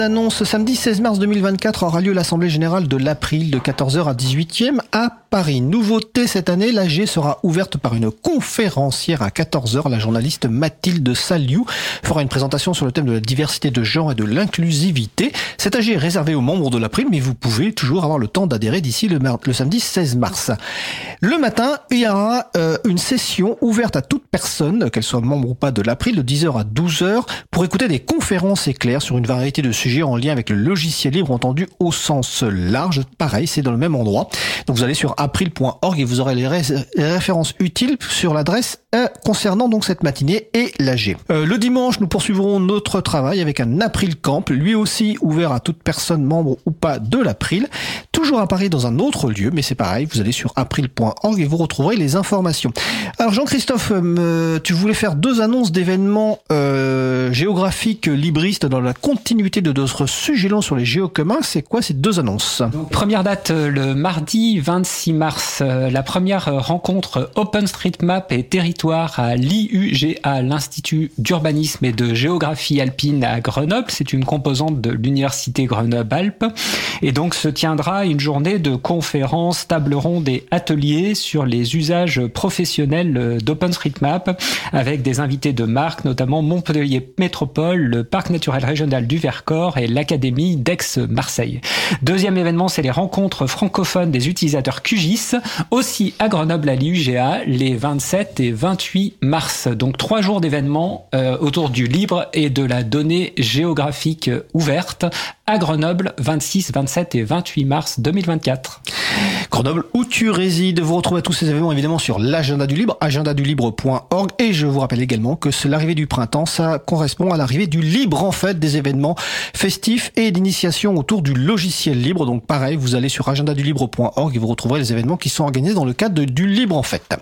Annonce, samedi 16 mars 2024 aura lieu l'Assemblée Générale de l'April de 14h à 18h à Paris. Nouveauté cette année, l'AG sera ouverte par une conférencière à 14h. La journaliste Mathilde Saliou fera une présentation sur le thème de la diversité de genre et de l'inclusivité. Cette AG est réservée aux membres de l'April, mais vous pouvez toujours avoir le temps d'adhérer d'ici le samedi 16 mars. Le matin, il y aura une session ouverte à toute personne, qu'elle soit membre ou pas de l'April, de 10h à 12h, pour écouter des conférences éclairs sur une variété de sujets en lien avec le logiciel libre entendu au sens large. Pareil, c'est dans le même endroit. Donc vous allez sur april.org et vous aurez les références utiles sur l'adresse concernant donc cette matinée et l'AG. Le dimanche, nous poursuivrons notre travail avec un April Camp, lui aussi ouvert à toute personne membre ou pas de l'April, toujours à Paris dans un autre lieu, mais c'est pareil, vous allez sur april.org et vous retrouverez les informations. Alors Jean-Christophe, tu voulais faire 2 annonces d'événements géographiques libristes dans la continuité de notre sujet long sur les géocommuns. C'est quoi ces 2 annonces? Donc, première date, le mardi 26 mars, la première rencontre OpenStreetMap et territoire à l'IUGA, l'Institut d'urbanisme et de géographie alpine à Grenoble. C'est une composante de l'Université Grenoble-Alpes. Et donc se tiendra une journée de conférences, tables rondes et ateliers sur les usages professionnels d'OpenStreetMap avec des invités de marque, notamment Montpellier Métropole, le Parc naturel régional du Vercors et l'Académie d'Aix-Marseille. Deuxième événement, c'est les rencontres francophones des utilisateurs QGIS, aussi à Grenoble à l'IUGA, les 27 et 28 mars. Donc 3 jours d'événements autour du libre et de la donnée géographique ouverte à Grenoble, 26, 27 et 28 mars 2024. Grenoble, où tu résides. Vous retrouvez tous ces événements évidemment sur l'agenda du libre, agendadulibre.org. Et je vous rappelle également que c'est l'arrivée du printemps, ça correspond à l'arrivée du libre en fait, des événements festifs et d'initiation autour du logiciel libre. Donc pareil, vous allez sur agendadulibre.org et vous retrouverez les événements qui sont organisés dans le cadre du libre en fait.